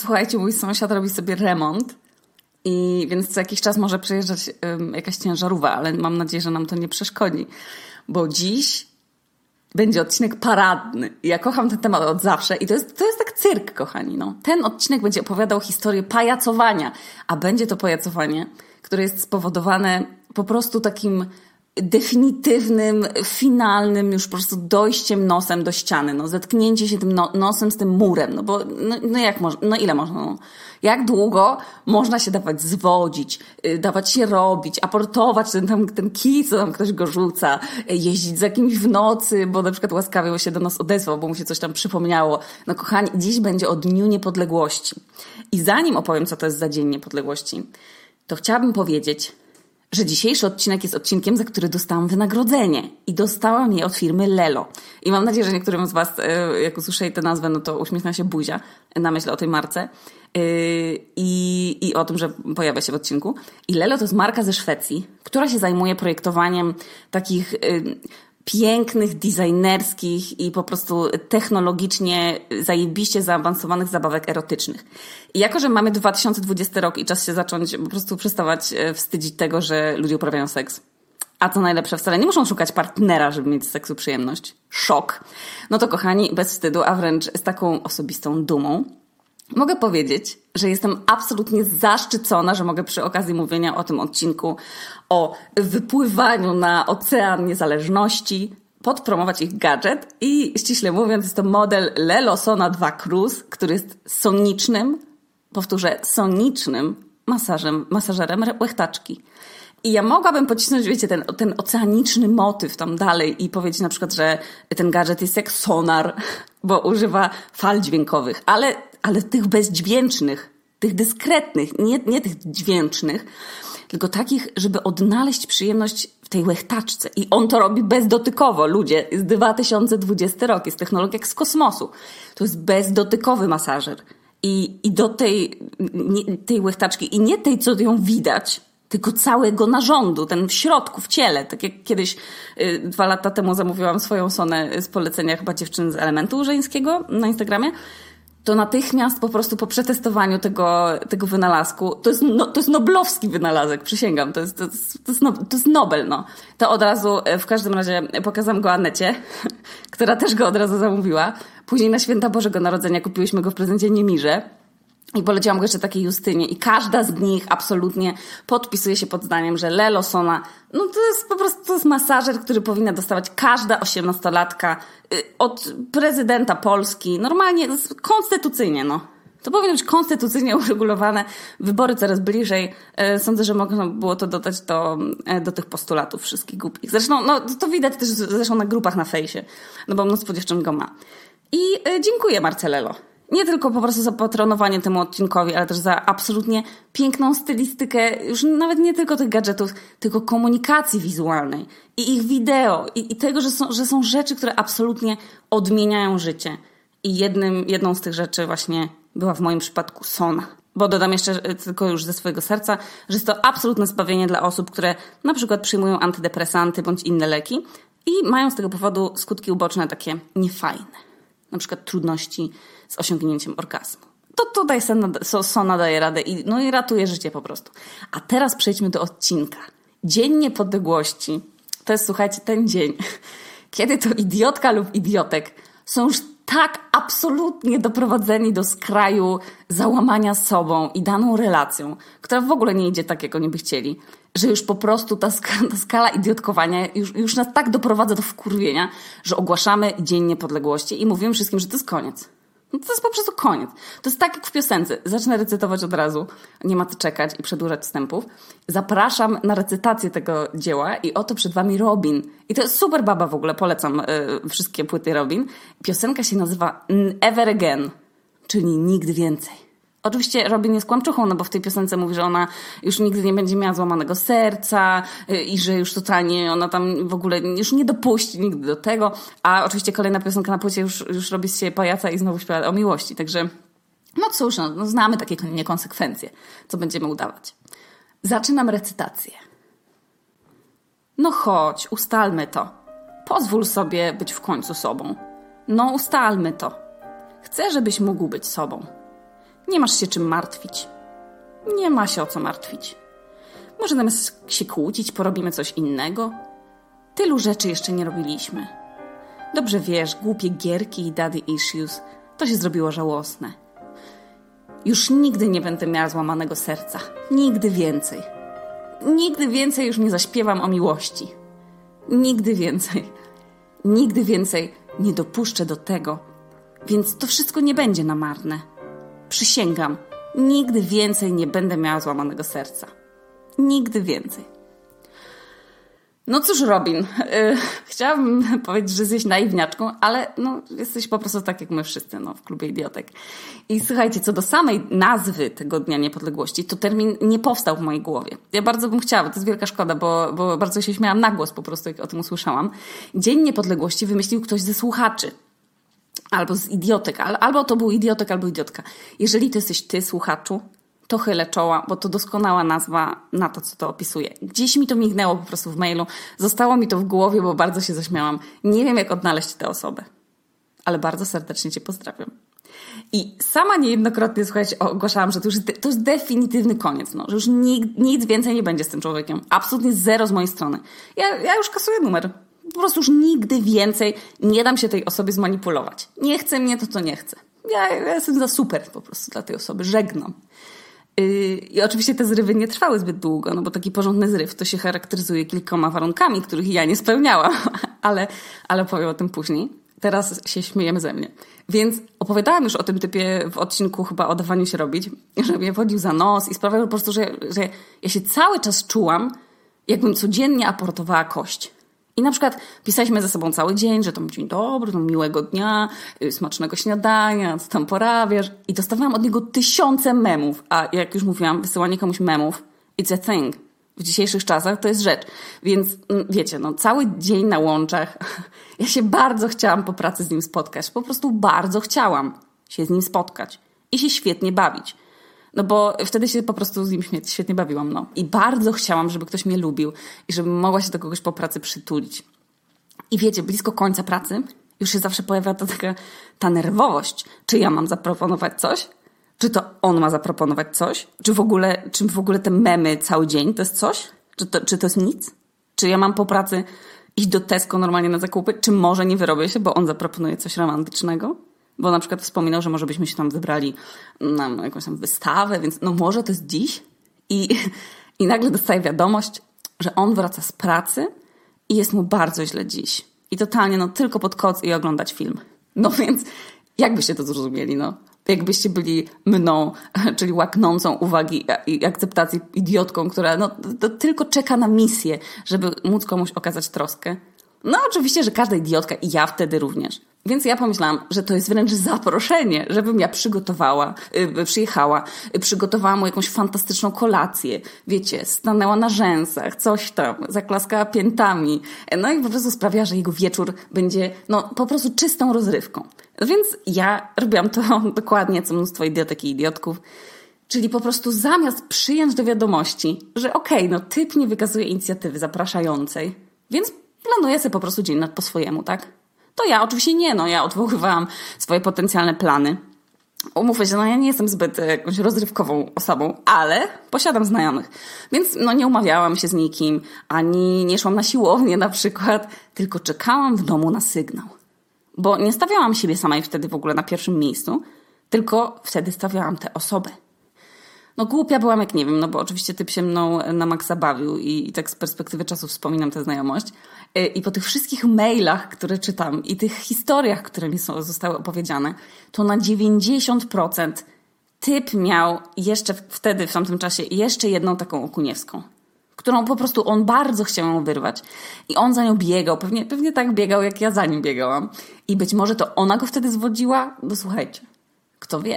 Słuchajcie, mój sąsiad robi sobie remont i więc co jakiś czas może przyjeżdżać jakaś ciężarówka, ale mam nadzieję, że nam to nie przeszkodzi, bo dziś będzie odcinek paradny. Ja kocham ten temat od zawsze i to jest tak cyrk, kochani. No. Ten odcinek będzie opowiadał historię pajacowania, a będzie to pajacowanie, które jest spowodowane po prostu takim definitywnym, finalnym już po prostu dojściem nosem do ściany, no, zetknięcie się tym nosem z tym murem, no bo no jak można, no ile można, no. Jak długo można się dawać zwodzić, dawać się robić, aportować ten kij, co tam ktoś go rzuca, jeździć za kimś w nocy, bo na przykład łaskawie się do nas odezwał, bo mu się coś tam przypomniało. No kochani, dziś będzie o Dniu Niepodległości. I zanim opowiem, co to jest za Dzień Niepodległości, to chciałabym powiedzieć, że dzisiejszy odcinek jest odcinkiem, za który dostałam wynagrodzenie. I dostałam je od firmy Lelo. I mam nadzieję, że niektórym z was, jak usłyszeli tę nazwę, no to uśmiechna się buzia na myśl o tej marce i o tym, że pojawia się w odcinku. I Lelo to jest marka ze Szwecji, która się zajmuje projektowaniem takich pięknych, designerskich i po prostu technologicznie zajebiście zaawansowanych zabawek erotycznych. I jako, że mamy 2020 rok i czas się zacząć po prostu przestawać wstydzić tego, że ludzie uprawiają seks, a co najlepsze, wcale nie muszą szukać partnera, żeby mieć z seksu przyjemność. Szok. No to kochani, bez wstydu, a wręcz z taką osobistą dumą, mogę powiedzieć, że jestem absolutnie zaszczycona, że mogę przy okazji mówienia o tym odcinku o wypływaniu na ocean niezależności podpromować ich gadżet i ściśle mówiąc jest to model Lelo Sona 2 Cruise, który jest sonicznym, powtórzę, sonicznym masażerem łechtaczki. I ja mogłabym pocisnąć, wiecie, ten oceaniczny motyw tam dalej i powiedzieć na przykład, że ten gadżet jest jak sonar, bo używa fal dźwiękowych, ale tych bezdźwięcznych, tych dyskretnych, nie tych dźwięcznych, tylko takich, żeby odnaleźć przyjemność w tej łechtaczce. I on to robi bezdotykowo, ludzie. Jest 2020 rok, jest technologia jak z kosmosu. To jest bezdotykowy masażer. I do tej łechtaczki, i nie tej, co ją widać, tylko całego narządu, ten w środku, w ciele. Tak jak kiedyś 2 lata temu zamówiłam swoją sonę z polecenia chyba dziewczyn z Elementu Żeńskiego na Instagramie, to natychmiast po prostu po przetestowaniu tego wynalazku, to jest noblowski wynalazek, przysięgam, to jest Nobel, no. To od razu, w każdym razie pokazałam go Anecie, która też go od razu zamówiła. Później na Święta Bożego Narodzenia kupiłyśmy go w prezencie Niemirze. I poleciłam go jeszcze takiej Justynie i każda z nich absolutnie podpisuje się pod zdaniem, że Lelo Sona, no to jest po prostu, to jest masażer, który powinna dostawać każda 18-latka od prezydenta Polski. Normalnie, konstytucyjnie, no. To powinno być konstytucyjnie uregulowane. Wybory coraz bliżej. Sądzę, że można było to dodać do tych postulatów wszystkich głupich. Zresztą, no to widać też zresztą na grupach na fejsie, no bo mnóstwo dziewczyn go ma. I dziękuję Marce Lelo. Nie tylko po prostu za patronowanie temu odcinkowi, ale też za absolutnie piękną stylistykę, już nawet nie tylko tych gadżetów, tylko komunikacji wizualnej i ich wideo i tego, że są rzeczy, które absolutnie odmieniają życie. I jedną z tych rzeczy właśnie była w moim przypadku Sona. Bo dodam jeszcze tylko już ze swojego serca, że jest to absolutne zbawienie dla osób, które na przykład przyjmują antydepresanty bądź inne leki i mają z tego powodu skutki uboczne takie niefajne. Na przykład trudności z osiągnięciem orgazmu. To tutaj Sona daje radę i ratuje życie po prostu. A teraz przejdźmy do odcinka. Dzień Niepodległości. To jest, słuchajcie, ten dzień, kiedy to idiotka lub idiotek są już tak absolutnie doprowadzeni do skraju załamania sobą i daną relacją, która w ogóle nie idzie tak, jak oni by chcieli, że już po prostu ta skala idiotkowania już nas tak doprowadza do wkurwienia, że ogłaszamy Dzień Niepodległości i mówimy wszystkim, że to jest koniec. No to jest po prostu koniec. To jest tak jak w piosence. Zacznę recytować od razu. Nie ma co czekać i przedłużać wstępów. Zapraszam na recytację tego dzieła i oto przed wami Robin. I to jest super baba w ogóle. Polecam wszystkie płyty Robin. Piosenka się nazywa Ever Again, czyli nigdy więcej. Oczywiście Robin jest kłamczuchą, no bo w tej piosence mówi, że ona już nigdy nie będzie miała złamanego serca i że już totalnie ona tam w ogóle już nie dopuści nigdy do tego. A oczywiście kolejna piosenka na płycie już robi z siebie pajaca i znowu śpiewa o miłości. Także no cóż, no znamy takie niekonsekwencje, co będziemy udawać. Zaczynam recytację. No chodź, ustalmy to. Pozwól sobie być w końcu sobą. No ustalmy to. Chcę, żebyś mógł być sobą. Nie masz się czym martwić. Nie ma się o co martwić. Może zamiast się kłócić, porobimy coś innego? Tylu rzeczy jeszcze nie robiliśmy. Dobrze wiesz, głupie gierki i daddy issues, to się zrobiło żałosne. Już nigdy nie będę miała złamanego serca. Nigdy więcej. Nigdy więcej już nie zaśpiewam o miłości. Nigdy więcej. Nigdy więcej nie dopuszczę do tego. Więc to wszystko nie będzie na marne. Przysięgam, nigdy więcej nie będę miała złamanego serca. Nigdy więcej. No cóż, Robin, chciałabym powiedzieć, że jesteś naiwniaczką, ale jesteś po prostu tak jak my wszyscy w klubie idiotek. I słuchajcie, co do samej nazwy tego Dnia Niepodległości, to termin nie powstał w mojej głowie. Ja bardzo bym chciała, bo to jest wielka szkoda, bo bardzo się śmiałam na głos po prostu, jak o tym usłyszałam. Dzień Niepodległości wymyślił ktoś ze słuchaczy. Albo z idiotek, albo to był idiotek, albo idiotka. Jeżeli to jesteś ty, słuchaczu, to chylę czoła, bo to doskonała nazwa na to, co to opisuje. Gdzieś mi to mignęło po prostu w mailu. Zostało mi to w głowie, bo bardzo się zaśmiałam. Nie wiem, jak odnaleźć tę osobę. Ale bardzo serdecznie cię pozdrawiam. I sama niejednokrotnie, słuchajcie, ogłaszałam, że to jest definitywny koniec. Że już nic więcej nie będzie z tym człowiekiem. Absolutnie zero z mojej strony. Ja już kasuję numer. Po prostu już nigdy więcej nie dam się tej osobie zmanipulować. Nie chce mnie, to nie chcę. Ja jestem za super po prostu dla tej osoby. Żegnam. I oczywiście te zrywy nie trwały zbyt długo, bo taki porządny zryw to się charakteryzuje kilkoma warunkami, których ja nie spełniałam, ale opowiem o tym później. Teraz się śmiejemy ze mnie. Więc opowiadałam już o tym typie w odcinku chyba o dawaniu się robić, że mnie wodził za nos i sprawiał po prostu, że ja się cały czas czułam, jakbym codziennie aportowała kość. I na przykład pisaliśmy ze sobą cały dzień, że tam dzień dobry, miłego dnia, smacznego śniadania, co tam porabiasz. I dostawałam od niego 1000 memów. A jak już mówiłam, wysyłanie komuś memów, it's a thing. W dzisiejszych czasach to jest rzecz. Więc wiecie, cały dzień na łączach. Ja się bardzo chciałam po pracy z nim spotkać. Po prostu bardzo chciałam się z nim spotkać. I się świetnie bawić. Bo wtedy się po prostu z nim świetnie bawiłam. I bardzo chciałam, żeby ktoś mnie lubił i żebym mogła się do kogoś po pracy przytulić. I wiecie, blisko końca pracy już się zawsze pojawia ta nerwowość. Czy ja mam zaproponować coś? Czy to on ma zaproponować coś? Czy w ogóle te memy cały dzień to jest coś? Czy to jest nic? Czy ja mam po pracy iść do Tesco normalnie na zakupy? Czy może nie wyrobię się, bo on zaproponuje coś romantycznego? Bo na przykład wspominał, że może byśmy się tam wybrali na jakąś tam wystawę, więc może to jest dziś. I nagle dostaje wiadomość, że on wraca z pracy i jest mu bardzo źle dziś. I totalnie tylko pod koc i oglądać film. Więc jak byście to zrozumieli? Jakbyście byli mną, czyli łaknącą uwagi i akceptacji idiotką, która to tylko czeka na misję, żeby móc komuś okazać troskę. Oczywiście, że każda idiotka i ja wtedy również. Więc ja pomyślałam, że to jest wręcz zaproszenie, żebym ja przyjechała, przygotowała mu jakąś fantastyczną kolację. Wiecie, stanęła na rzęsach, coś tam, zaklaskała piętami. I po prostu sprawia, że jego wieczór będzie po prostu czystą rozrywką. Więc ja robiłam to dokładnie, co mnóstwo idiotek i idiotków. Czyli po prostu zamiast przyjąć do wiadomości, że typ nie wykazuje inicjatywy zapraszającej, więc planuję sobie po prostu dzień po swojemu, tak? To ja oczywiście nie, ja odwoływałam swoje potencjalne plany. Umówmy się, ja nie jestem zbyt jakąś rozrywkową osobą, ale posiadam znajomych. Więc nie umawiałam się z nikim, ani nie szłam na siłownię na przykład, tylko czekałam w domu na sygnał. Bo nie stawiałam siebie samej wtedy w ogóle na pierwszym miejscu, tylko wtedy stawiałam tę osobę. Głupia byłam jak nie wiem, bo oczywiście typ się mną na maksa bawił i tak z perspektywy czasu wspominam tę znajomość. I po tych wszystkich mailach, które czytam i tych historiach, które mi zostały opowiedziane, to na 90% typ miał jeszcze wtedy, w tamtym czasie, jeszcze jedną taką okuniewską, którą po prostu on bardzo chciał ją wyrwać. I on za nią biegał, pewnie tak biegał, jak ja za nim biegałam. I być może to ona go wtedy zwodziła? Słuchajcie, kto wie.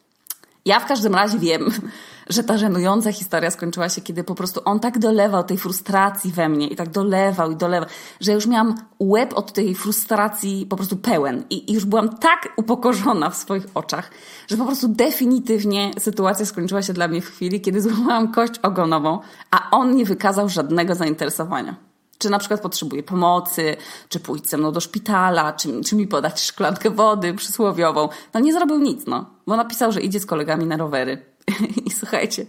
Ja w każdym razie wiem, że ta żenująca historia skończyła się, kiedy po prostu on tak dolewał tej frustracji we mnie i tak dolewał, że już miałam łeb od tej frustracji po prostu pełen i już byłam tak upokorzona w swoich oczach, że po prostu definitywnie sytuacja skończyła się dla mnie w chwili, kiedy złamałam kość ogonową, a on nie wykazał żadnego zainteresowania. Czy na przykład potrzebuje pomocy, czy pójść ze mną do szpitala, czy mi podać szklankę wody przysłowiową. No nie zrobił nic, no. Bo napisał, że idzie z kolegami na rowery. I słuchajcie,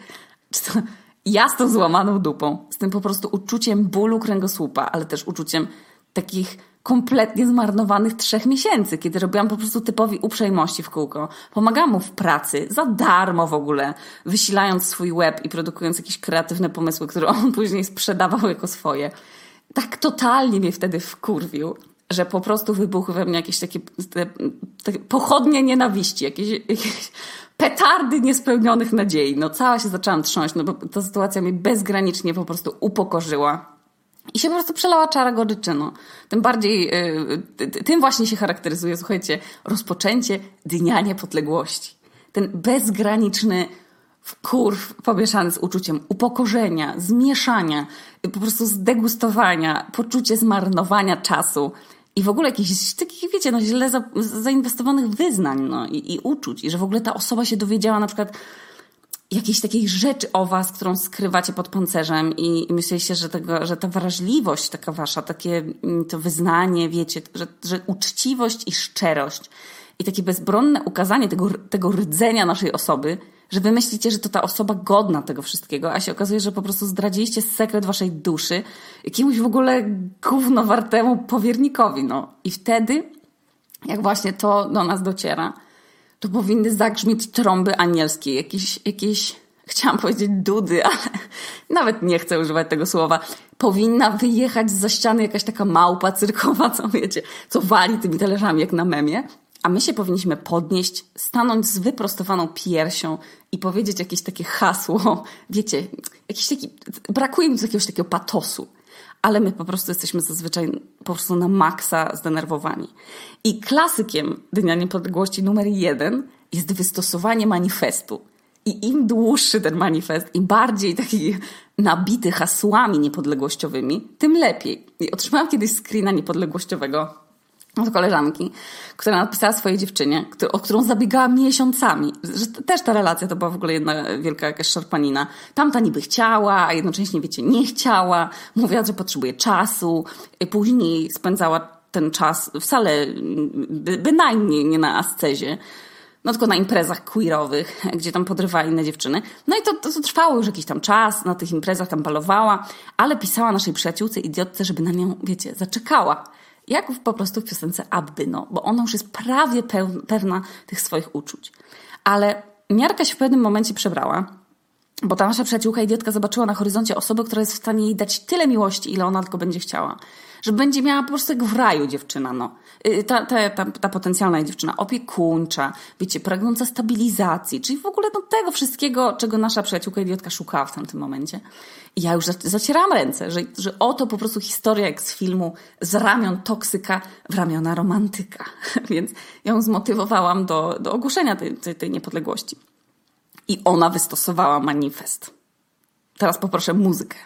ja z tą złamaną dupą, z tym po prostu uczuciem bólu kręgosłupa, ale też uczuciem takich kompletnie zmarnowanych 3 miesięcy, kiedy robiłam po prostu typowi uprzejmości w kółko. Pomagałam mu w pracy, za darmo w ogóle, wysilając swój web i produkując jakieś kreatywne pomysły, które on później sprzedawał jako swoje. Tak totalnie mnie wtedy wkurwił, że po prostu wybuchły we mnie jakieś takie pochodnie nienawiści, jakieś petardy niespełnionych nadziei. No cała się zaczęłam trząść, no bo ta sytuacja mnie bezgranicznie po prostu upokorzyła. I się po prostu przelała czara goryczy, no. Tym bardziej, tym właśnie się charakteryzuje, słuchajcie, rozpoczęcie Dnia Niepodległości. Ten bezgraniczny wkurw pomieszany z uczuciem upokorzenia, zmieszania, po prostu zdegustowania, poczucie zmarnowania czasu i w ogóle jakichś takich, wiecie, no źle zainwestowanych wyznań, no i uczuć. I że w ogóle ta osoba się dowiedziała na przykład jakiejś takiej rzeczy o was, którą skrywacie pod pancerzem i myśleliście, że ta wrażliwość taka wasza, takie to wyznanie, wiecie, że uczciwość i szczerość i takie bezbronne ukazanie tego rdzenia naszej osoby, że wy myślicie, że to ta osoba godna tego wszystkiego, a się okazuje, że po prostu zdradziliście sekret waszej duszy jakiemuś w ogóle gównowartemu powiernikowi, no. I wtedy, jak właśnie to do nas dociera, to powinny zagrzmieć trąby anielskie, jakieś, chciałam powiedzieć dudy, ale nawet nie chcę używać tego słowa. Powinna wyjechać zza ściany jakaś taka małpa cyrkowa, co wiecie, co wali tymi talerzami jak na memie, a my się powinniśmy podnieść, stanąć z wyprostowaną piersią i powiedzieć jakieś takie hasło, wiecie, jakiś taki, brakuje mi tu jakiegoś takiego patosu. Ale my po prostu jesteśmy zazwyczaj po prostu na maksa zdenerwowani. I klasykiem Dnia Niepodległości numer 1 jest wystosowanie manifestu. I im dłuższy ten manifest, im bardziej taki nabity hasłami niepodległościowymi, tym lepiej. I otrzymałam kiedyś screena niepodległościowego od koleżanki, która napisała swojej dziewczynie, o którą zabiegała miesiącami. Że też ta relacja to była w ogóle jedna wielka jakaś szarpanina. Tamta niby chciała, a jednocześnie, wiecie, nie chciała. Mówiła, że potrzebuje czasu. Później spędzała ten czas wcale bynajmniej nie na ascezie, no tylko na imprezach queerowych, gdzie tam podrywała inne dziewczyny. No i to trwało już jakiś tam czas, na tych imprezach tam balowała, ale pisała naszej przyjaciółce idiotce, żeby na nią, wiecie, zaczekała. Jak po prostu w piosence Abby, no, bo ona już jest prawie pewna tych swoich uczuć. Ale miarka się w pewnym momencie przebrała, bo ta nasza przyjaciółka idiotka zobaczyła na horyzoncie osobę, która jest w stanie jej dać tyle miłości, ile ona tylko będzie chciała. Że będzie miała po prostu jak w raju dziewczyna, no. Ta potencjalna dziewczyna opiekuńcza, wiecie, pragnąca stabilizacji, czyli w ogóle no, tego wszystkiego, czego nasza przyjaciółka idiotka szukała w tamtym momencie. I ja już zacierałam ręce, że oto po prostu historia jak z filmu z ramion toksyka w ramiona romantyka. Więc ją zmotywowałam do ogłoszenia tej niepodległości. I ona wystosowała manifest. Teraz poproszę muzykę.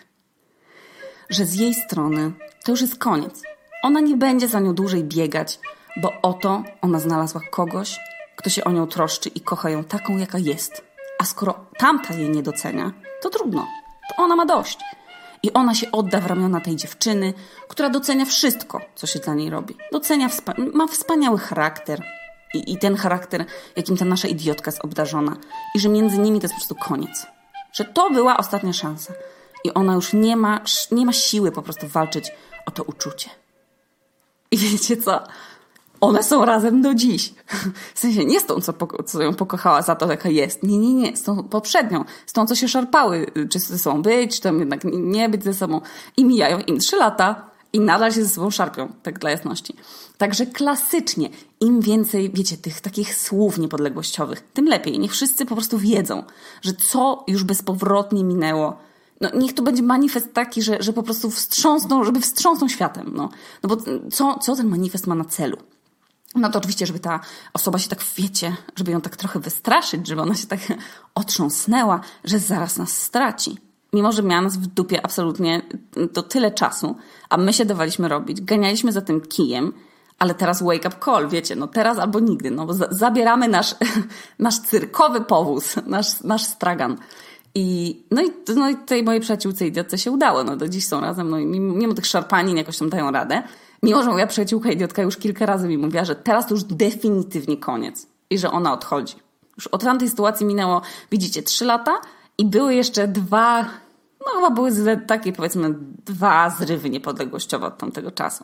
Że z jej strony to już jest koniec. Ona nie będzie za nią dłużej biegać, bo oto ona znalazła kogoś, kto się o nią troszczy i kocha ją taką, jaka jest. A skoro tamta jej nie docenia, to trudno. To ona ma dość. I ona się odda w ramiona tej dziewczyny, która docenia wszystko, co się dla niej robi. Ma wspaniały charakter. I ten charakter, jakim ta nasza idiotka jest obdarzona. I że między nimi to jest po prostu koniec. Że to była ostatnia szansa. I ona już nie ma siły po prostu walczyć o to uczucie. I wiecie co? One są razem do dziś. W sensie nie z tą, co ją pokochała za to, jaka jest. Nie. Z tą poprzednią. Z tą, co się szarpały. Czy ze sobą być, czy tam jednak nie być ze sobą. I mijają im 3 lata i nadal się ze sobą szarpią. Tak dla jasności. Także klasycznie, im więcej, wiecie, tych takich słów niepodległościowych, tym lepiej. Niech wszyscy po prostu wiedzą, że co już bezpowrotnie minęło. No, niech to będzie manifest taki, że po prostu wstrząsną światem. No bo co ten manifest ma na celu? No to oczywiście, żeby ta osoba się tak, wiecie, żeby ją tak trochę wystraszyć, żeby ona się tak otrząsnęła, że zaraz nas straci. Mimo że miała nas w dupie absolutnie to tyle czasu, a my się dawaliśmy robić, ganialiśmy za tym kijem, ale teraz wake up call, wiecie, no teraz albo nigdy, no bo zabieramy nasz cyrkowy powóz, nasz stragan I tej mojej przyjaciółce idiotce się udało. No do dziś są razem, no i mimo tych szarpanin jakoś tam dają radę. Mimo, że moja przyjaciółka idiotka już kilka razy mi mówiła, że teraz to już definitywnie koniec i że ona odchodzi. Już od tamtej sytuacji minęło, widzicie, 3 lata i były jeszcze 2, no chyba były takie powiedzmy 2 zrywy niepodległościowe od tamtego czasu.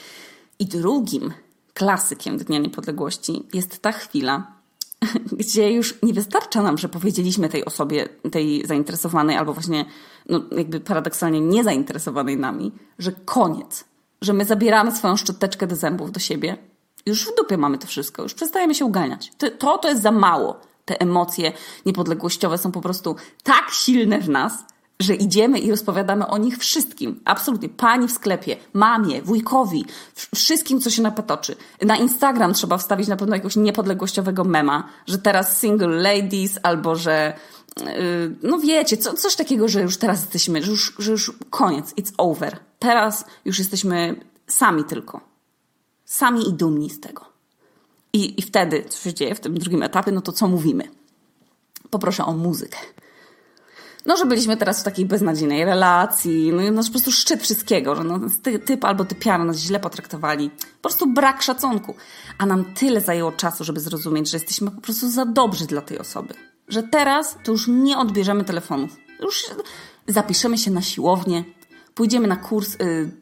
I drugim klasykiem Dnia Niepodległości jest ta chwila, gdzie już nie wystarcza nam, że powiedzieliśmy tej osobie, tej zainteresowanej albo właśnie no jakby paradoksalnie niezainteresowanej nami, że koniec, że my zabieramy swoją szczoteczkę do zębów do siebie. Już w dupie mamy to wszystko, już przestajemy się uganiać. To jest za mało. Te emocje niepodległościowe są po prostu tak silne w nas, że idziemy i rozpowiadamy o nich wszystkim. Absolutnie. Pani w sklepie, mamie, wujkowi, wszystkim, co się napatoczy. Na Instagram trzeba wstawić na pewno jakiegoś niepodległościowego mema, że teraz single ladies, albo że no wiecie, coś takiego, że już teraz jesteśmy, że już koniec, it's over. Teraz już jesteśmy sami tylko. Sami i dumni z tego. I wtedy, co się dzieje w tym drugim etapie, no to co mówimy? Poproszę o muzykę. No, że byliśmy teraz w takiej beznadziejnej relacji, no po prostu szczyt wszystkiego, że no, typ albo typiara nas źle potraktowali. Po prostu brak szacunku. A nam tyle zajęło czasu, żeby zrozumieć, że jesteśmy po prostu za dobrzy dla tej osoby. Że teraz to już nie odbierzemy telefonów. Już zapiszemy się na siłownię, pójdziemy na kurs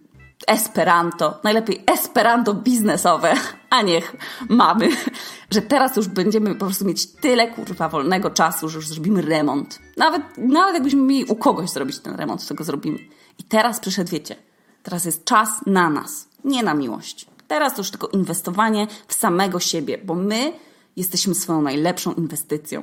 Esperanto, najlepiej Esperanto biznesowe, a niech mamy, że teraz już będziemy po prostu mieć tyle wolnego czasu, że już zrobimy remont. Nawet jakbyśmy mieli u kogoś zrobić ten remont, to go zrobimy. I teraz przyszedł, wiecie, teraz jest czas na nas, nie na miłość. Teraz to już tylko inwestowanie w samego siebie, bo my jesteśmy swoją najlepszą inwestycją.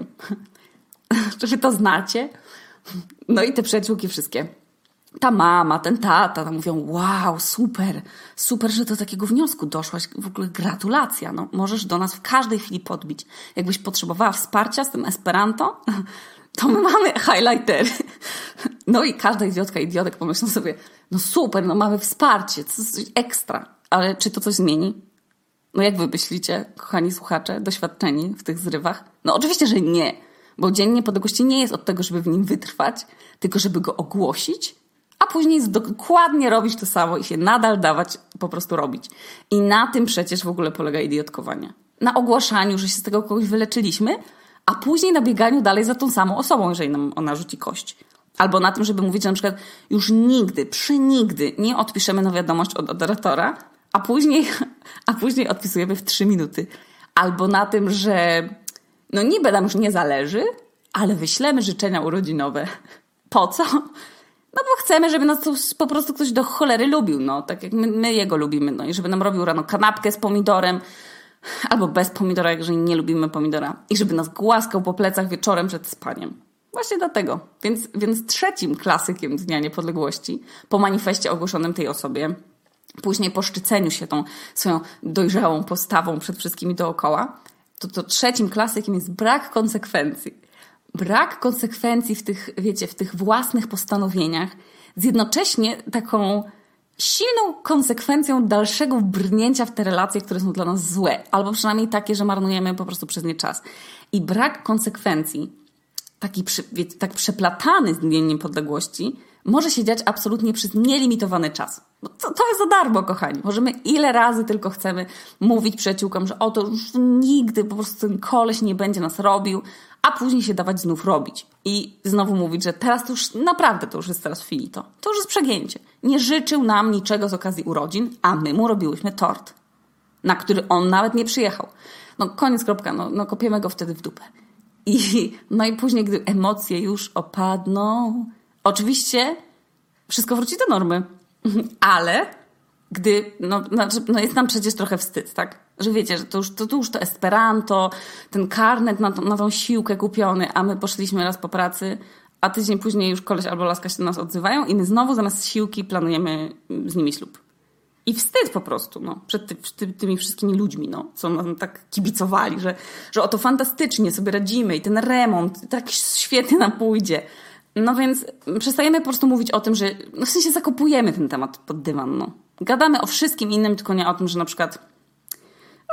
Czy wy to znacie? No i te przyjaciółki wszystkie. Ta mama, ten tata tam mówią, wow, super, że do takiego wniosku doszłaś, w ogóle gratulacja, no, możesz do nas w każdej chwili podbić. Jakbyś potrzebowała wsparcia z tym Esperanto, to my mamy highlightery. No i każda idiotek pomyślą sobie, no super, no mamy wsparcie, coś ekstra, ale czy to coś zmieni? No jak wy myślicie, kochani słuchacze, doświadczeni w tych zrywach? No oczywiście, że nie, bo Dzień Niepodległości nie jest od tego, żeby w nim wytrwać, tylko żeby go ogłosić, a później dokładnie robić to samo i się nadal dawać po prostu robić. I na tym przecież w ogóle polega idiotkowanie. Na ogłaszaniu, że się z tego kogoś wyleczyliśmy, a później na bieganiu dalej za tą samą osobą, jeżeli nam ona rzuci kość. Albo na tym, żeby mówić, że na przykład już nigdy, przenigdy nie odpiszemy na wiadomość od moderatora, a później odpisujemy w 3 minuty. Albo na tym, że no niby nam już nie zależy, ale wyślemy życzenia urodzinowe. Po co? No bo chcemy, żeby nas po prostu ktoś do cholery lubił, no. Tak jak my jego lubimy, no. I żeby nam robił rano kanapkę z pomidorem, albo bez pomidora, jeżeli nie lubimy pomidora. I żeby nas głaskał po plecach wieczorem przed spaniem. Właśnie dlatego. Więc trzecim klasykiem Dnia Niepodległości, po manifestie ogłoszonym tej osobie, później po szczyceniu się tą swoją dojrzałą postawą przed wszystkimi dookoła, to trzecim klasykiem jest brak konsekwencji. Brak konsekwencji w tych, wiecie, w tych własnych postanowieniach z jednocześnie taką silną konsekwencją dalszego brnięcia w te relacje, które są dla nas złe. Albo przynajmniej takie, że marnujemy po prostu przez nie czas. I brak konsekwencji, tak przeplatany z Dniem Niepodległości, może się dziać absolutnie przez nielimitowany czas. Bo to jest za darmo, kochani. Możemy ile razy tylko chcemy mówić przyjaciółkom, że oto już nigdy po prostu ten koleś nie będzie nas robił, a później się dawać znów robić. I znowu mówić, że teraz to już naprawdę to już jest teraz finito. To już jest przegięcie. Nie życzył nam niczego z okazji urodzin, a my mu robiłyśmy tort, na który on nawet nie przyjechał. No koniec, kropka. No kopiemy go wtedy w dupę. No i później, gdy emocje już opadną, oczywiście wszystko wróci do normy. Ale gdy, jest nam przecież trochę wstyd, tak? Że wiecie, że to już to Esperanto, ten karnet na tą siłkę kupiony, a my poszliśmy raz po pracy, a tydzień później już koleś albo laska się do nas odzywają i my znowu zamiast siłki planujemy z nimi ślub. I wstyd po prostu, no, przed tymi wszystkimi ludźmi, no, co nam tak kibicowali, że oto fantastycznie sobie radzimy i ten remont tak świetnie nam pójdzie. No więc przestajemy po prostu mówić o tym, że w sensie zakopujemy ten temat pod dywan, no. Gadamy o wszystkim innym, tylko nie o tym, że na przykład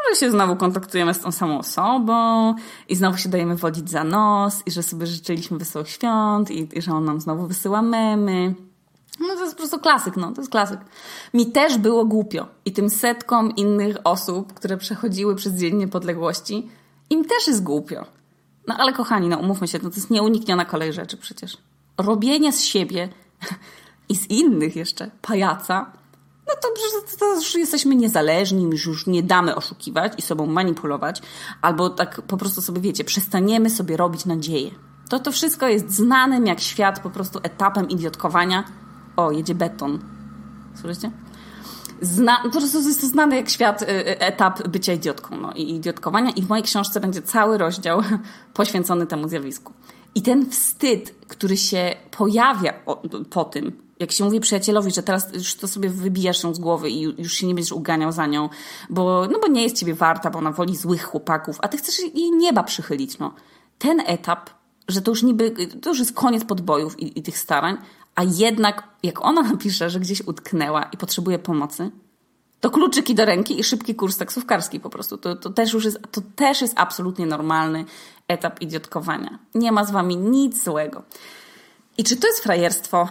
że się znowu kontaktujemy z tą samą osobą i znowu się dajemy wodzić za nos i że sobie życzyliśmy wesołych świąt i że on nam znowu wysyła memy. No to jest po prostu klasyk, to jest klasyk. Mi też było głupio i tym setkom innych osób, które przechodziły przez Dzień Niepodległości, im też jest głupio. No ale kochani, umówmy się, to jest nieunikniona kolej rzeczy przecież. Robienie z siebie i z innych jeszcze pajaca, no to już jesteśmy niezależni, już nie damy oszukiwać i sobą manipulować, albo tak po prostu sobie, wiecie, przestaniemy sobie robić nadzieję. To wszystko jest znanym jak świat po etapem idiotkowania. O, jedzie beton. Słyszycie? Po prostu jest to znany jak świat etap bycia idiotką i idiotkowania i w mojej książce będzie cały rozdział poświęcony temu zjawisku. I ten wstyd, który się pojawia po tym, jak się mówi przyjacielowi, że teraz już to sobie wybijasz ją z głowy i już się nie będziesz uganiał za nią, bo nie jest ciebie warta, bo ona woli złych chłopaków, a ty chcesz jej nieba przychylić. Ten etap, że to już jest koniec podbojów i tych starań, a jednak jak ona napisze, że gdzieś utknęła i potrzebuje pomocy, to kluczyki do ręki i szybki kurs taksówkarski po prostu. To też jest absolutnie normalny etap idiotkowania. Nie ma z wami nic złego. I czy to jest frajerstwo?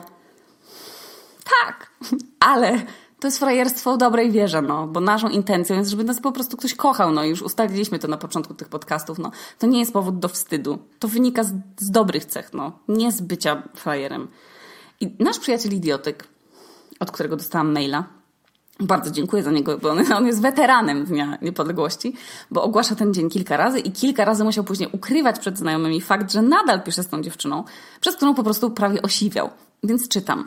Tak, ale to jest frajerstwo w dobrej wierze, bo naszą intencją jest, żeby nas po prostu ktoś kochał, już ustaliliśmy to na początku tych podcastów, to nie jest powód do wstydu. To wynika z dobrych cech, nie z bycia frajerem. I nasz przyjaciel idiotyk, od którego dostałam maila, bardzo dziękuję za niego, bo on jest weteranem Dnia Niepodległości, bo ogłasza ten dzień kilka razy i kilka razy musiał później ukrywać przed znajomymi fakt, że nadal pisze z tą dziewczyną, przez którą po prostu prawie osiwiał. Więc czytam.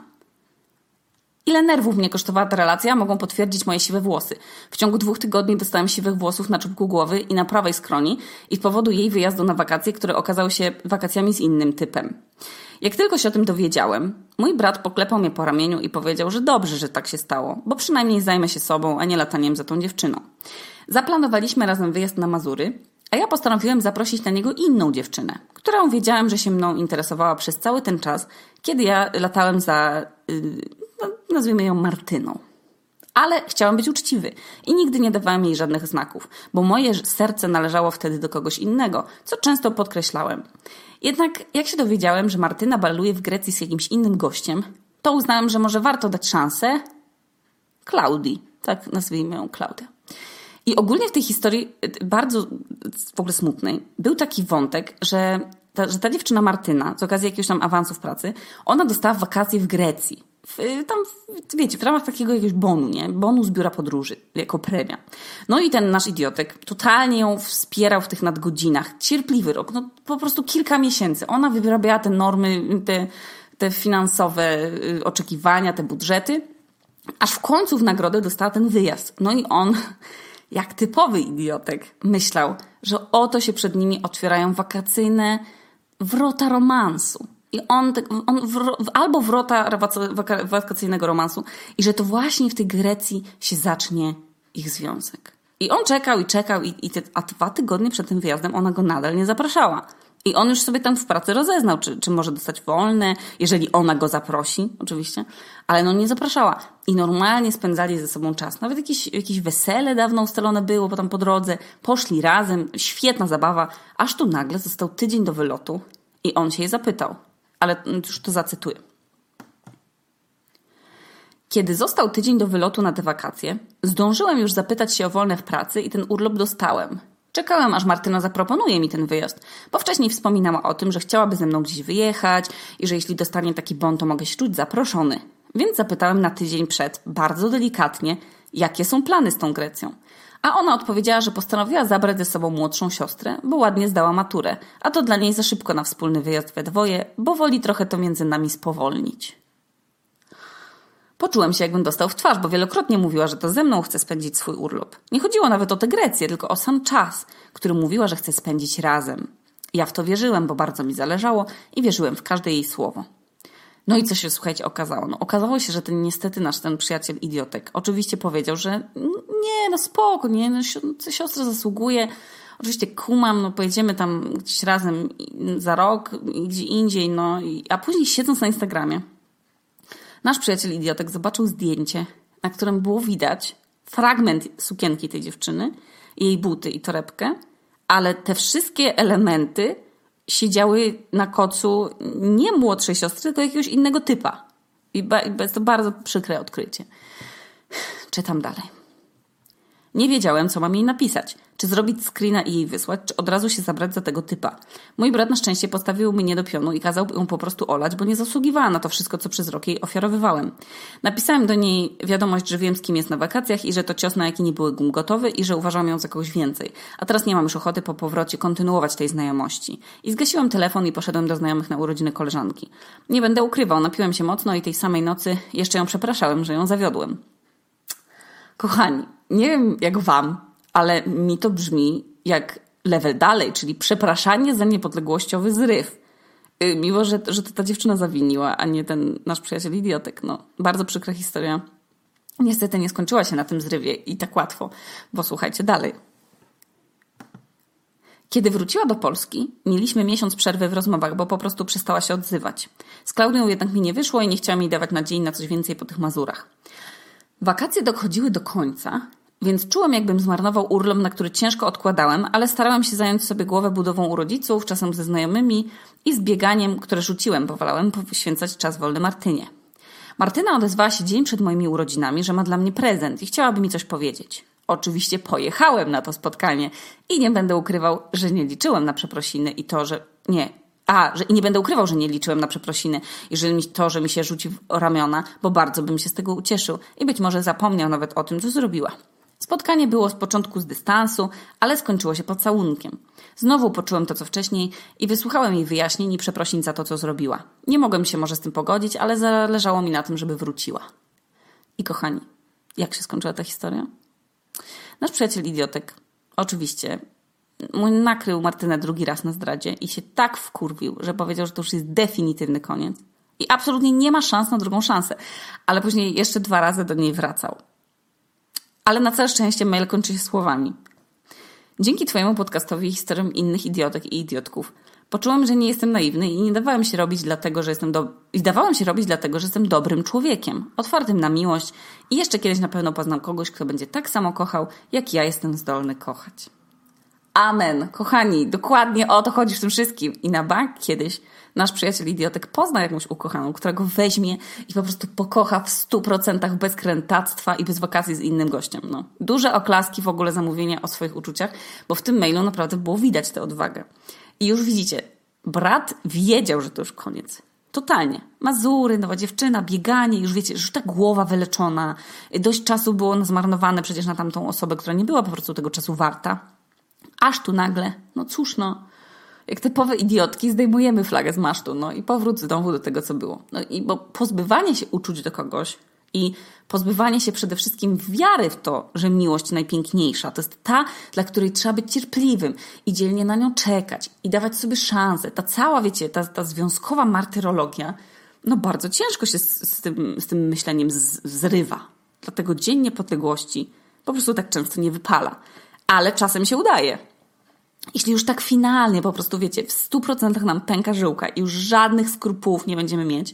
Ile nerwów mnie kosztowała ta relacja, mogą potwierdzić moje siwe włosy. W ciągu 2 tygodni dostałem siwych włosów na czubku głowy i na prawej skroni i z powodu jej wyjazdu na wakacje, które okazały się wakacjami z innym typem. Jak tylko się o tym dowiedziałem, mój brat poklepał mnie po ramieniu i powiedział, że dobrze, że tak się stało, bo przynajmniej zajmę się sobą, a nie lataniem za tą dziewczyną. Zaplanowaliśmy razem wyjazd na Mazury, a ja postanowiłem zaprosić na niego inną dziewczynę, którą wiedziałem, że się mną interesowała przez cały ten czas, kiedy ja latałem za, nazwijmy ją Martyną. Ale chciałem być uczciwy i nigdy nie dawałem jej żadnych znaków, bo moje serce należało wtedy do kogoś innego, co często podkreślałem. Jednak jak się dowiedziałem, że Martyna baluje w Grecji z jakimś innym gościem, to uznałem, że może warto dać szansę Klaudii. Tak nazwijmy ją Klaudia. I ogólnie w tej historii, bardzo w ogóle smutnej, był taki wątek, że ta dziewczyna Martyna, z okazji jakiegoś tam awansu w pracy, ona dostała wakacje w Grecji. W ramach takiego jakiegoś bonu, nie? Bonu z biura podróży, jako premia. No i ten nasz idiotek totalnie ją wspierał w tych nadgodzinach. Cierpliwy rok, po prostu kilka miesięcy. Ona wyrabiała te normy, te finansowe oczekiwania, te budżety, aż w końcu w nagrodę dostała ten wyjazd. No i on, jak typowy idiotek, myślał, że oto się przed nimi otwierają wakacyjne wrota romansu. I albo wrota wakacyjnego romansu i że to właśnie w tej Grecji się zacznie ich związek. I on czekał a 2 tygodnie przed tym wyjazdem ona go nadal nie zapraszała. I on już sobie tam w pracy rozeznał, czy może dostać wolne, jeżeli ona go zaprosi, oczywiście, ale nie zapraszała. I normalnie spędzali ze sobą czas. Nawet jakieś wesele dawno ustalone było, potem po drodze, poszli razem, świetna zabawa, aż tu nagle został tydzień do wylotu i on się jej zapytał. Ale już to zacytuję. Kiedy został tydzień do wylotu na te wakacje, zdążyłem już zapytać się o wolne w pracy i ten urlop dostałem. Czekałem, aż Martyna zaproponuje mi ten wyjazd, bo wcześniej wspominała o tym, że chciałaby ze mną gdzieś wyjechać i że jeśli dostanie taki bon, to mogę się czuć zaproszony. Więc zapytałem na tydzień przed, bardzo delikatnie, jakie są plany z tą Grecją. A ona odpowiedziała, że postanowiła zabrać ze sobą młodszą siostrę, bo ładnie zdała maturę, a to dla niej za szybko na wspólny wyjazd we dwoje, bo woli trochę to między nami spowolnić. Poczułem się, jakbym dostał w twarz, bo wielokrotnie mówiła, że to ze mną chce spędzić swój urlop. Nie chodziło nawet o tę Grecję, tylko o sam czas, który mówiła, że chce spędzić razem. Ja w to wierzyłem, bo bardzo mi zależało i wierzyłem w każde jej słowo. No i co się, słuchajcie, okazało? Okazało się, że niestety ten przyjaciel idiotek oczywiście powiedział, że nie, spoko, nie, siostra zasługuje. Oczywiście kumam, pojedziemy tam gdzieś razem za rok, gdzie indziej, a później siedząc na Instagramie, nasz przyjaciel idiotek zobaczył zdjęcie, na którym było widać fragment sukienki tej dziewczyny jej buty i torebkę, ale te wszystkie elementy siedziały na kocu nie młodszej siostry, tylko jakiegoś innego typa. I jest to bardzo przykre odkrycie. Czytam dalej. Nie wiedziałem, co mam jej napisać. Czy zrobić screena i jej wysłać, czy od razu się zabrać za tego typa. Mój brat na szczęście postawił mnie do pionu i kazał ją po prostu olać, bo nie zasługiwała na to wszystko, co przez rok jej ofiarowywałem. Napisałem do niej wiadomość, że wiem, z kim jest na wakacjach i że to cios, na jaki nie byłem gotowy i że uważam ją za kogoś więcej. A teraz nie mam już ochoty po powrocie kontynuować tej znajomości. I zgasiłem telefon i poszedłem do znajomych na urodziny koleżanki. Nie będę ukrywał, napiłem się mocno i tej samej nocy jeszcze ją przepraszałem, że ją zawiodłem. Kochani, nie wiem jak wam, ale mi to brzmi jak level dalej, czyli przepraszanie za niepodległościowy zryw. Miło, że to ta dziewczyna zawiniła, a nie ten nasz przyjaciel idiotek. No, bardzo przykra historia. Niestety nie skończyła się na tym zrywie i tak łatwo, bo słuchajcie dalej. Kiedy wróciła do Polski, mieliśmy miesiąc przerwy w rozmowach, bo po prostu przestała się odzywać. Z Klaudią jednak mi nie wyszło i nie chciałam jej dawać nadziei na coś więcej po tych Mazurach. Wakacje dochodziły do końca, więc czułam, jakbym zmarnował urlop, na który ciężko odkładałem, ale starałam się zająć sobie głowę budową u rodziców, czasem ze znajomymi i z bieganiem, które rzuciłem, bo wolałem poświęcać czas wolny Martynie. Martyna odezwała się dzień przed moimi urodzinami, że ma dla mnie prezent i chciałaby mi coś powiedzieć. Oczywiście pojechałem na to spotkanie i nie będę ukrywał, że nie liczyłem na przeprosiny i to, że nie będę ukrywał, że nie liczyłem na przeprosiny, jeżeli że mi się rzuci w ramiona, bo bardzo bym się z tego ucieszył i być może zapomniał nawet o tym, co zrobiła. Spotkanie było z początku z dystansu, ale skończyło się pocałunkiem. Znowu poczułem to, co wcześniej i wysłuchałem jej wyjaśnień i przeprosin za to, co zrobiła. Nie mogłem się może z tym pogodzić, ale zależało mi na tym, żeby wróciła. I kochani, jak się skończyła ta historia? Nasz przyjaciel idiotek, oczywiście, nakrył Martynę drugi raz na zdradzie i się tak wkurwił, że powiedział, że to już jest definitywny koniec. I absolutnie nie ma szans na drugą szansę. Ale później jeszcze 2 razy do niej wracał. Ale na całe szczęście mail kończy się słowami. Dzięki twojemu podcastowi i historiom innych idiotek i idiotków poczułam, że nie jestem naiwny i dawałem się robić dlatego, że jestem dobrym człowiekiem, otwartym na miłość i jeszcze kiedyś na pewno poznam kogoś, kto będzie tak samo kochał, jak ja jestem zdolny kochać. Amen. Kochani, dokładnie o to chodzi w tym wszystkim. I na bank kiedyś nasz przyjaciel idiotek pozna jakąś ukochaną, która go weźmie i po prostu pokocha w 100% bez krętactwa i bez wakacji z innym gościem. No. Duże oklaski w ogóle zamówienia o swoich uczuciach, bo w tym mailu naprawdę było widać tę odwagę. I już widzicie, brat wiedział, że to już koniec. Totalnie. Mazury, nowa dziewczyna, bieganie, już wiecie, już ta głowa wyleczona. Dość czasu było zmarnowane przecież na tamtą osobę, która nie była po prostu tego czasu warta. Aż tu nagle, no cóż jak typowe idiotki zdejmujemy flagę z masztu, i powrót znowu do tego, co było. Bo pozbywanie się uczuć do kogoś i pozbywanie się przede wszystkim wiary w to, że miłość najpiękniejsza, to jest ta, dla której trzeba być cierpliwym i dzielnie na nią czekać i dawać sobie szansę. Ta cała, wiecie, ta związkowa martyrologia, bardzo ciężko się z tym myśleniem zrywa. Dlatego Dzień Niepodległości po prostu tak często nie wypala. Ale czasem się udaje. Jeśli już tak finalnie po prostu, wiecie, w 100% nam pęka żyłka i już żadnych skrupułów nie będziemy mieć,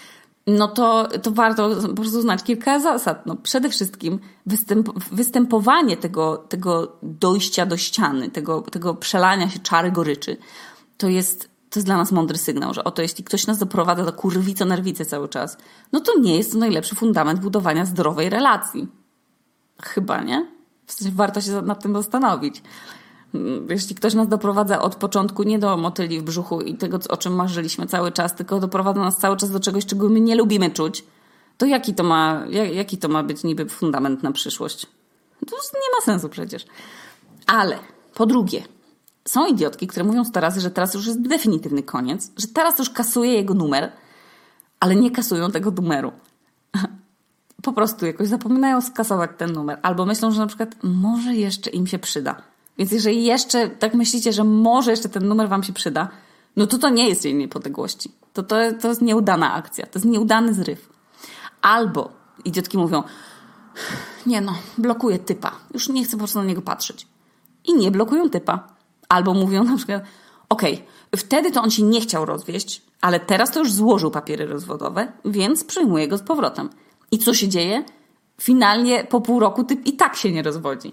to warto po prostu znać kilka zasad. Przede wszystkim występowanie tego dojścia do ściany, tego przelania się czary goryczy, to jest dla nas mądry sygnał, że oto jeśli ktoś nas doprowadza do kurwico-nerwicy cały czas, to nie jest to najlepszy fundament budowania zdrowej relacji. Chyba, nie? W sensie warto się nad tym zastanowić. Jeśli ktoś nas doprowadza od początku nie do motyli w brzuchu i tego, o czym marzyliśmy cały czas, tylko doprowadza nas cały czas do czegoś, czego my nie lubimy czuć, to jaki to ma być niby fundament na przyszłość? To nie ma sensu przecież. Ale po drugie, są idiotki, które mówią 100 razy, że teraz już jest definitywny koniec, że teraz już kasuje jego numer, ale nie kasują tego numeru. Po prostu jakoś zapominają skasować ten numer. Albo myślą, że na przykład może jeszcze im się przyda. Więc jeżeli jeszcze tak myślicie, że może jeszcze ten numer wam się przyda, to nie jest Dzień Niepodległości. To jest nieudana akcja. To jest nieudany zryw. Albo idiotki mówią, blokuję typa. Już nie chcę po prostu na niego patrzeć. I nie blokują typa. Albo mówią na przykład, wtedy to on się nie chciał rozwieść, ale teraz to już złożył papiery rozwodowe, więc przyjmuję go z powrotem. I co się dzieje? Finalnie po pół roku typ i tak się nie rozwodzi.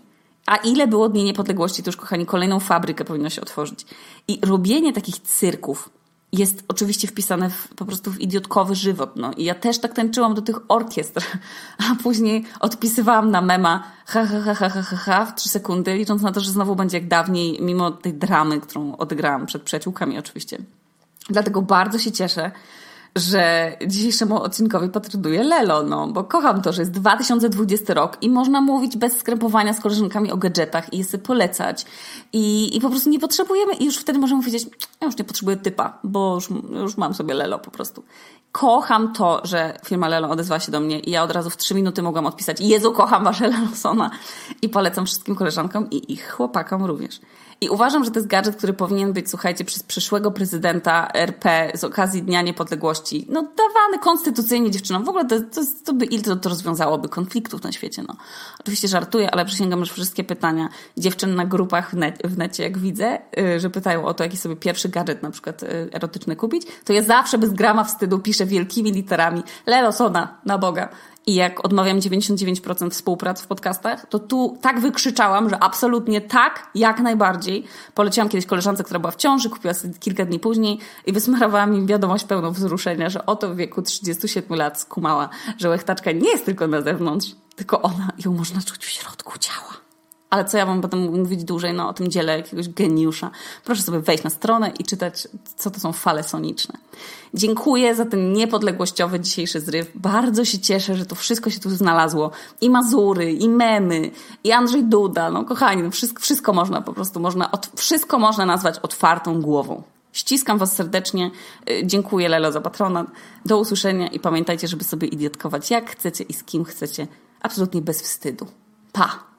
A ile było Dni Niepodległości, to już, kochani, kolejną fabrykę powinno się otworzyć. I robienie takich cyrków jest oczywiście wpisane po prostu w idiotkowy żywot. No. I ja też tak tańczyłam do tych orkiestr, a później odpisywałam na mema w 3 sekundy, licząc na to, że znowu będzie jak dawniej, mimo tej dramy, którą odegrałam przed przyjaciółkami oczywiście. Dlatego bardzo się cieszę, że dzisiejszemu odcinkowi patruduje Lelo, no, bo kocham to, że jest 2020 rok i można mówić bez skrępowania z koleżankami o gadżetach i je sobie polecać i po prostu nie potrzebujemy i już wtedy możemy powiedzieć, ja już nie potrzebuję typa, bo już mam sobie Lelo po prostu. Kocham to, że firma Lelo odezwała się do mnie i ja od razu w 3 minuty mogłam odpisać: Jezu, kocham wasze Lelosona i polecam wszystkim koleżankom i ich chłopakom również. I uważam, że to jest gadżet, który powinien być, słuchajcie, przez przyszłego prezydenta RP z okazji Dnia Niepodległości, no dawany konstytucyjnie dziewczynom. W ogóle ile to rozwiązałoby konfliktów na świecie, no. Oczywiście żartuję, ale przysięgam, że wszystkie pytania dziewczyn na grupach w necie, jak widzę, że pytają o to, jaki sobie pierwszy gadżet na przykład erotyczny kupić, to ja zawsze bez grama wstydu piszę wielkimi literami Lelosona, na Boga. I jak odmawiam 99% współprac w podcastach, to tu tak wykrzyczałam, że absolutnie tak, jak najbardziej. Poleciłam kiedyś koleżance, która była w ciąży, kupiła sobie kilka dni później i wysmarowałam im wiadomość pełną wzruszenia, że oto w wieku 37 lat skumała, że łechtaczka nie jest tylko na zewnątrz, tylko ją można czuć w środku ciała. Ale co ja wam potem mówić dłużej, no o tym dziele jakiegoś geniusza. Proszę sobie wejść na stronę i czytać, co to są fale soniczne. Dziękuję za ten niepodległościowy dzisiejszy zryw. Bardzo się cieszę, że to wszystko się tu znalazło. I Mazury, i memy, i Andrzej Duda. No kochani, no wszystko można po prostu, wszystko można nazwać otwartą głową. Ściskam was serdecznie. Dziękuję Lelo za patronat. Do usłyszenia i pamiętajcie, żeby sobie idiotkować jak chcecie i z kim chcecie. Absolutnie bez wstydu. Pa!